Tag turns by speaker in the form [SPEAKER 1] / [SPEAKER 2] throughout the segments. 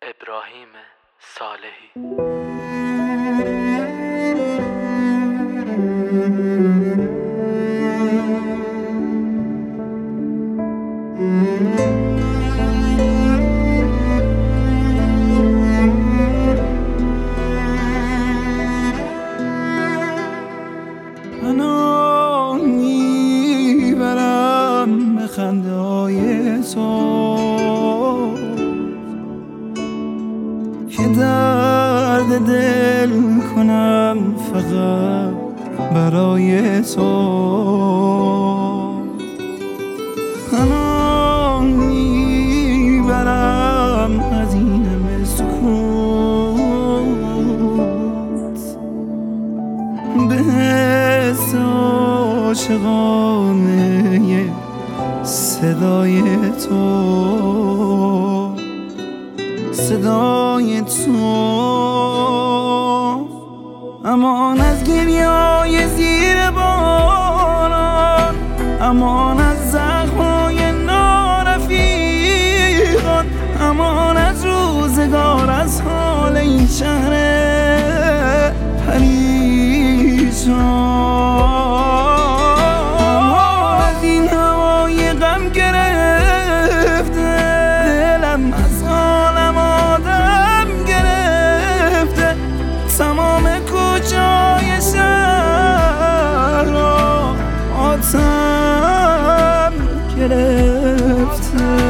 [SPEAKER 1] ابراهیم صالحی.
[SPEAKER 2] منو میبرم به خنده‌های تو که درد دل کنم فقط برای تو. منو میبرم از این همه سکوت به حس عاشقانه صدای تو، صدای تو. امان از گریه‌های زیر باران، امان از زخم‌های نارفیقان، امان از روزگار، از حال این شهر پریشان. امان از این هوای غم گرفته، دلم از عالم آدم گرفته، تمام کوچه‌های شهر را آتش گرفته.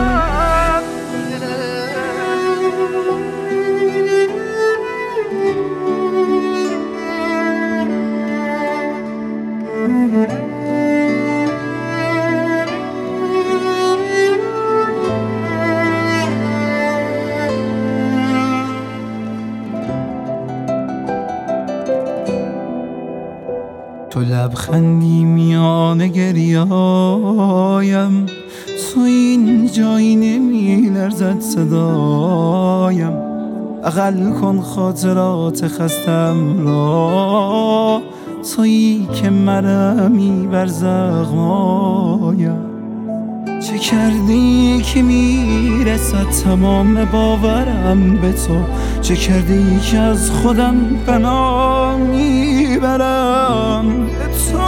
[SPEAKER 2] تو لبخندی میان گریه‌هایم، تو این جایی نمی لرزد صدایم. اقل کن خاطرات خستم را، تویی که مرهمی بر زخمایم. چه کردی که میرسد تمام باورم به تو، چه کردی که از خودم پناه میبرم به تو.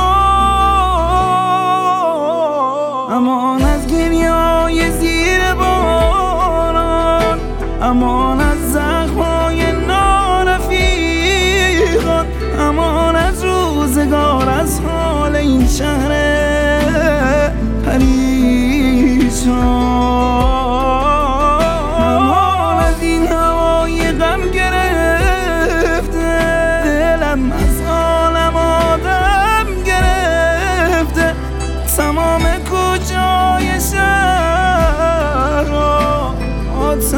[SPEAKER 2] امان از گریه‌های زیر باران، امان از زخم‌های نارفیقان، امان از روزگار، از حال این شهر پریشان. امان از این هوای غم گرفته، دلم از عالم آدم گرفته، تمام کوچه‌های شهر را آتش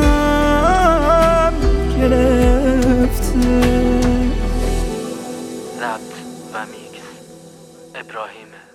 [SPEAKER 2] گرفته.
[SPEAKER 1] ضبط و میکس ابراهیم